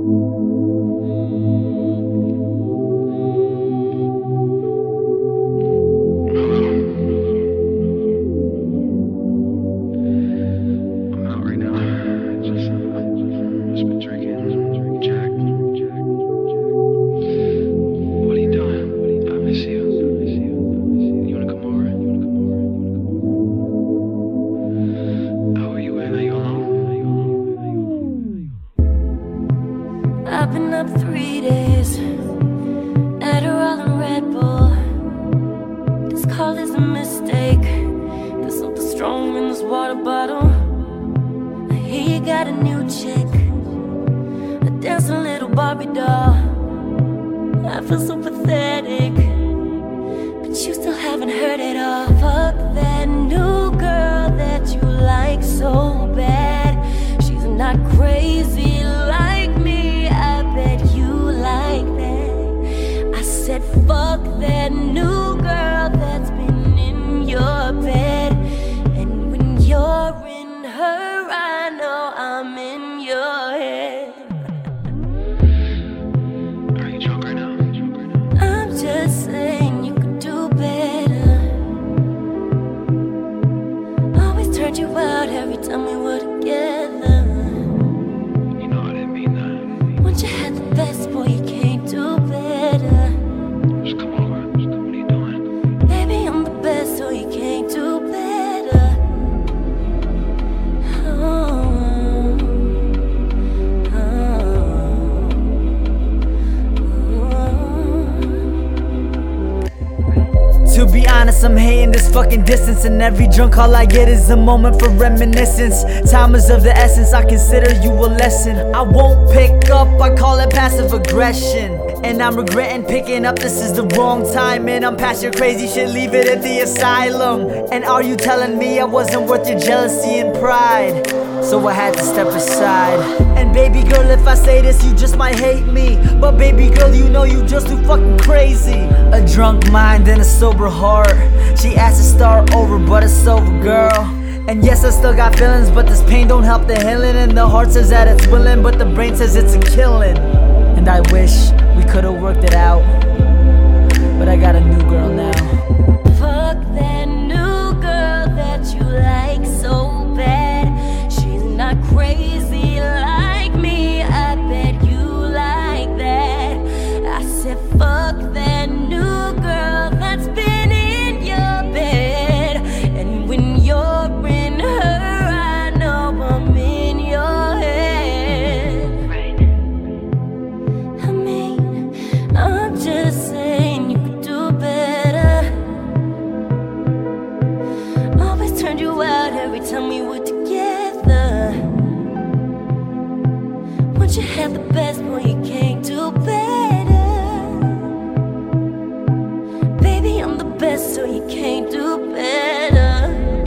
I've been up 3 days, Adderall and Red Bull. This call is a mistake. There's something strong in this water bottle. I hear you got a new chick, a dancing little Barbie doll. I feel so pathetic, but you still haven't heard it all. Fuck that new girl that you like so bad. She's not crazy like me, I bet you like that. I said fuck that new girl that's been in your bed. And when you're in her, I know I'm in your head. Are you drunk right now? I'm just saying you could do better. Always turned you out every time we were together. You know I didn't mean that. Once you had the best, boy, you can't do better. Just come over. What are you doing? Baby, I'm the best, so you can't do better. To be honest, I'm hating this fucking distance, and every drunk call I get is a moment for reminiscence. Time is of the essence, I consider you a lesson. I won't pick up, I call it passive aggression. And I'm regretting picking up, this is the wrong time. And I'm past your crazy shit, leave it at the asylum. And are you telling me I wasn't worth your jealousy and pride? So I had to step aside. And baby girl, if I say this, you just might hate me. But baby girl, you know you just too fucking crazy. A drunk mind and a sober heart. She asked to start over, but it's over, girl. And yes, I still got feelings, but this pain don't help the healing. And the heart says that it's willing, but the brain says it's a killing. And I wish we could've worked it out, but I got a new girl now. Fuck that new girl that you like so bad. She's not crazy like me, I bet you like that. I said fuck that new girl that's been in your bed. And when you're in her, I know I'm in your head. I mean, I'm just saying you could do better. Always turned you out every time we were together. Once you had the best, boy, you can't do better. Baby, I'm the best, so you can't do better.